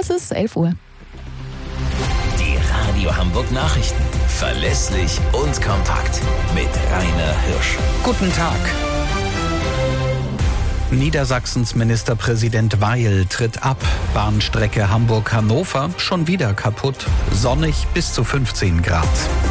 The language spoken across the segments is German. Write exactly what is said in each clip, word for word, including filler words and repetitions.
Es ist elf Uhr. Die Radio Hamburg Nachrichten. Verlässlich und kompakt. Mit Rainer Hirsch. Guten Tag. Niedersachsens Ministerpräsident Weil tritt ab. Bahnstrecke Hamburg-Hannover schon wieder kaputt. Sonnig bis zu fünfzehn Grad.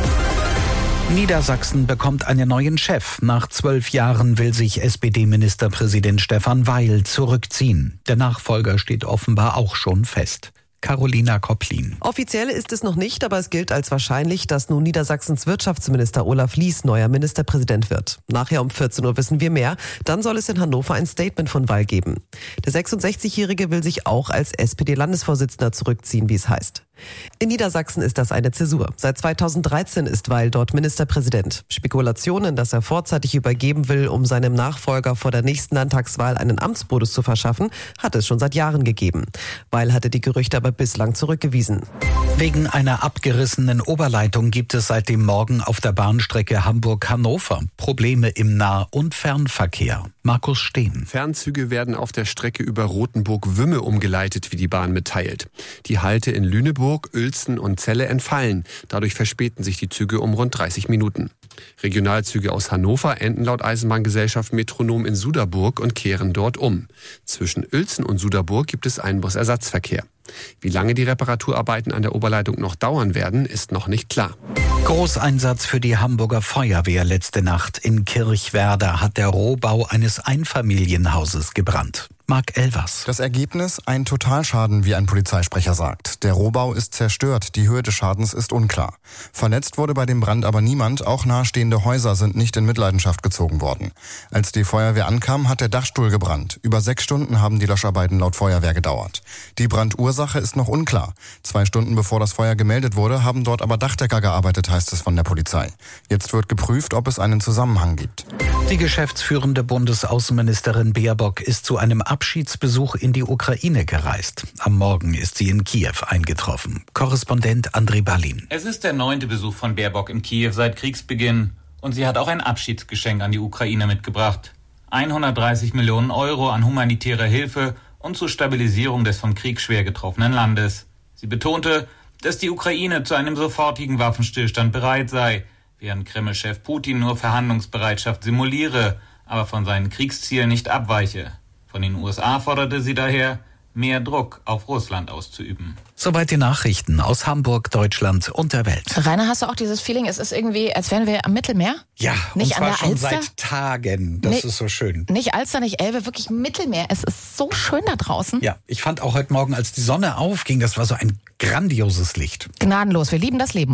Niedersachsen bekommt einen neuen Chef. Nach zwölf Jahren will sich S P D-Ministerpräsident Stefan Weil zurückziehen. Der Nachfolger steht offenbar auch schon fest. Carolina Kopplin. Offiziell ist es noch nicht, aber es gilt als wahrscheinlich, dass nun Niedersachsens Wirtschaftsminister Olaf Lies neuer Ministerpräsident wird. Nachher um vierzehn Uhr wissen wir mehr. Dann soll es in Hannover ein Statement von Weil geben. Der sechsundsechzigjährige will sich auch als S P D-Landesvorsitzender zurückziehen, wie es heißt. In Niedersachsen ist das eine Zäsur. Seit zweitausenddreizehn ist Weil dort Ministerpräsident. Spekulationen, dass er vorzeitig übergeben will, um seinem Nachfolger vor der nächsten Landtagswahl einen Amtsbonus zu verschaffen, hat es schon seit Jahren gegeben. Weil hatte die Gerüchte aber bislang zurückgewiesen. Wegen einer abgerissenen Oberleitung gibt es seit dem Morgen auf der Bahnstrecke Hamburg-Hannover Probleme im Nah- und Fernverkehr. Markus Steen. Fernzüge werden auf der Strecke über Rothenburg-Wümme umgeleitet, wie die Bahn mitteilt. Die Halte in Lüneburg, Uelzen und Celle entfallen. Dadurch verspäten sich die Züge um rund dreißig Minuten. Regionalzüge aus Hannover enden laut Eisenbahngesellschaft Metronom in Suderburg und kehren dort um. Zwischen Uelzen und Suderburg gibt es einen Busersatzverkehr. Wie lange die Reparaturarbeiten an der Oberleitung noch dauern werden, ist noch nicht klar. Großeinsatz für die Hamburger Feuerwehr letzte Nacht. In Kirchwerder hat der Rohbau eines Einfamilienhauses gebrannt. Marc Elvers. Das Ergebnis? Ein Totalschaden, wie ein Polizeisprecher sagt. Der Rohbau ist zerstört, die Höhe des Schadens ist unklar. Verletzt wurde bei dem Brand aber niemand, auch nahestehende Häuser sind nicht in Mitleidenschaft gezogen worden. Als die Feuerwehr ankam, hat der Dachstuhl gebrannt. Über sechs Stunden haben die Löscharbeiten laut Feuerwehr gedauert. Die Brandursache ist noch unklar. Zwei Stunden bevor das Feuer gemeldet wurde, haben dort aber Dachdecker gearbeitet, heißt es von der Polizei. Jetzt wird geprüft, ob es einen Zusammenhang gibt. Die geschäftsführende Bundesaußenministerin Baerbock ist zu einem Abschiedsbesuch in die Ukraine gereist. Am Morgen ist sie in Kiew eingetroffen. Korrespondent André Ballin. Es ist der neunte Besuch von Baerbock in Kiew seit Kriegsbeginn. Und sie hat auch ein Abschiedsgeschenk an die Ukraine mitgebracht. hundertdreißig Millionen Euro an humanitärer Hilfe und zur Stabilisierung des vom Krieg schwer getroffenen Landes. Sie betonte, dass die Ukraine zu einem sofortigen Waffenstillstand bereit sei, während Kreml-Chef Putin nur Verhandlungsbereitschaft simuliere, aber von seinen Kriegszielen nicht abweiche. Von den U S A forderte sie daher, mehr Druck auf Russland auszuüben. Soweit die Nachrichten aus Hamburg, Deutschland und der Welt. Rainer, hast du auch dieses Feeling, es ist irgendwie, als wären wir am Mittelmeer? Ja, nicht und zwar an der schon Alster? seit Tagen. Das nee, ist so schön. Nicht Alster, nicht Elbe, wirklich Mittelmeer. Es ist so schön da draußen. Ja, ich fand auch heute Morgen, als die Sonne aufging, das war so ein grandioses Licht. Gnadenlos, wir lieben das Leben.